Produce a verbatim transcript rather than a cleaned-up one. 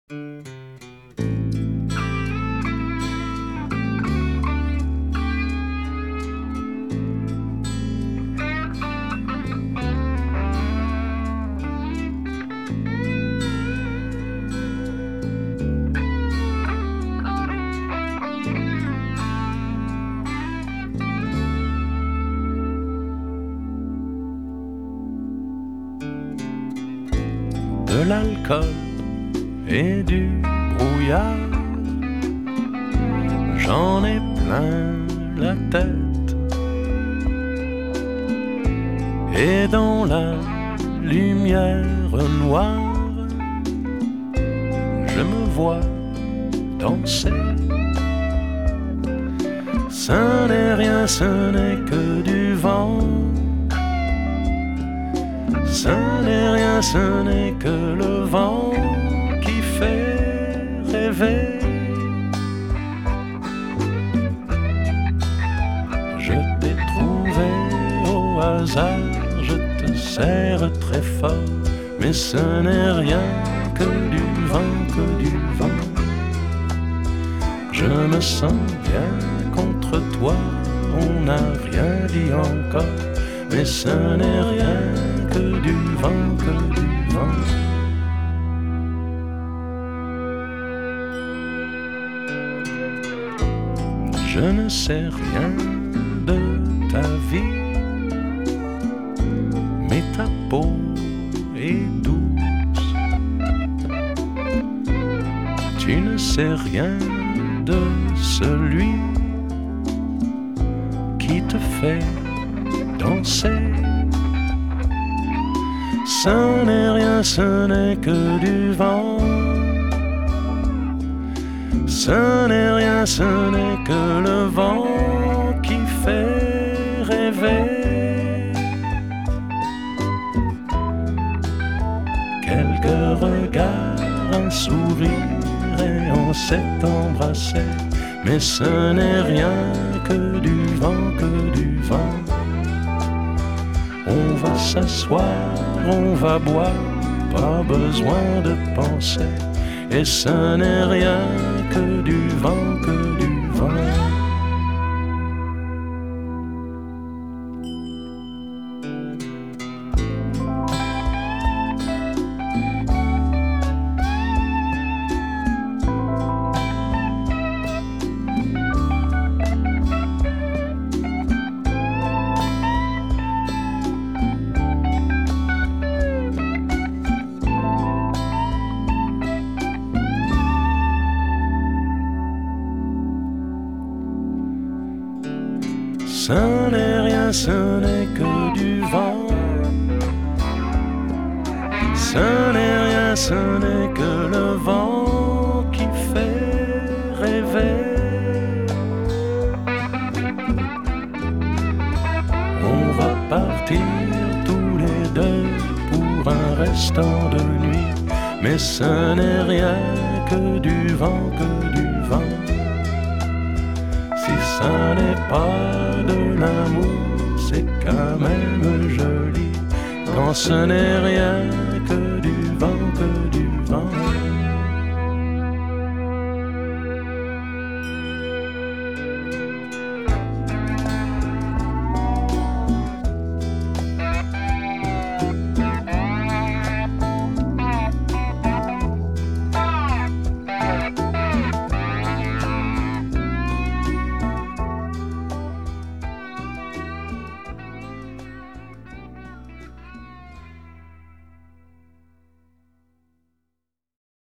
De l'alcool et du brouillard, j'en ai plein la tête. Et dans la lumière noire, je me vois danser. Ce n'est rien, ce n'est que du vent. Ce n'est rien, ce n'est que le vent qui fait rêver. Je t'ai trouvé au hasard, je te serre très fort, mais ce n'est rien que du vent, que du vent. Je me sens bien contre toi, on n'a rien dit encore, mais ce n'est rien que du vent, que du vent. Je ne sais rien de ta vie, mais ta peau est douce. Tu ne sais rien de celui qui te fait danser. Ce n'est rien, ce n'est que du vent. Ce n'est rien, ce n'est que le vent qui fait rêver. Quelques regards, un sourire et on s'est embrassé, mais ce n'est rien que du vent, que du vent. On va s'asseoir, on va boire, pas besoin de penser, et ce n'est rien que du vent, que du vent. Ce n'est rien, ce n'est que du vent. Ce n'est rien, ce n'est que le vent qui fait rêver. On va partir tous les deux pour un restant de nuit, mais ce n'est rien que du vent, que du vent. Si ça n'est pas de l'amour, c'est quand même joli, quand ce n'est rien